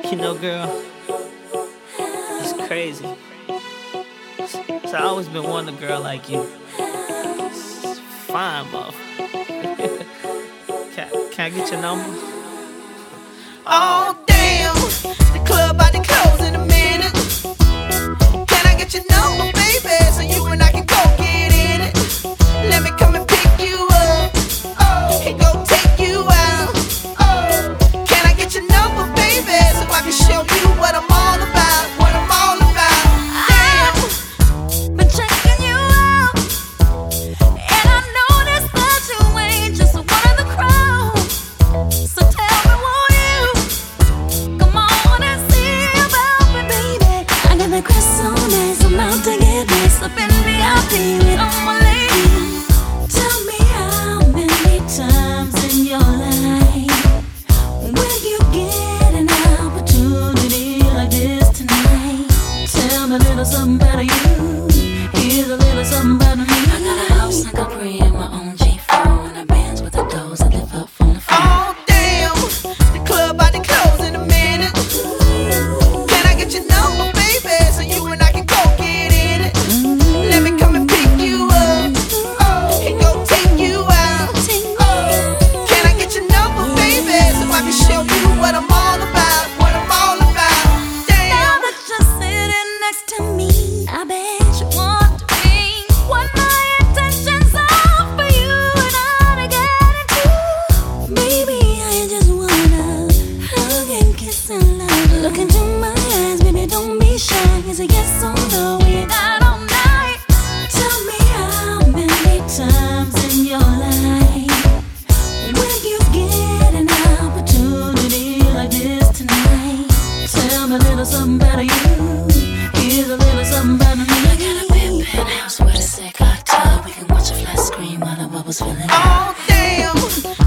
You know, girl, it's crazy. So I always been wanting a girl like you. It's fine, buff. Can I get your number? Oh damn, the club about to close in a minute. Can I get your number, baby, so you and I can go get in it? Let me come and pick you up, and go take you out. Can I get your number, baby, so I can show you what I'm all about, what I'm all about? Damn, been checking you out, and I noticed that you ain't just one of the crowd. So tell me, won't you come on and see about me, baby? I got the crystal nights, I'm out to get this up in VIP with all my ladies. Tell me how many times in your life will you get an opportunity like this tonight? Tell me a little something about you. Here's a little something about me. I got a house in Capri and my own G4, and a Benz with the doors that lift up from the floor. oh damn, the club about to close in a minute. Can I get your number, baby, so you and I can go get in it? Let me come and pick you up, and go take you out. Can I get your number, baby, so I can show you what I'm all about, what I'm all about? Now Damn. that you're sitting next to me, I bet you want to be what my intentions are for you and I to get into. Baby, I just wanna hug and kiss and love. Look into my eyes, baby, don't be shy. Is it yes or no? We got all night. Tell me how many times in your life will you get an opportunity like this tonight? Tell me a little something about you. Here's a little something about me. I got a big penthouse with a sick hot tub. We can watch a flat screen while the bubbles filling up. Oh damn,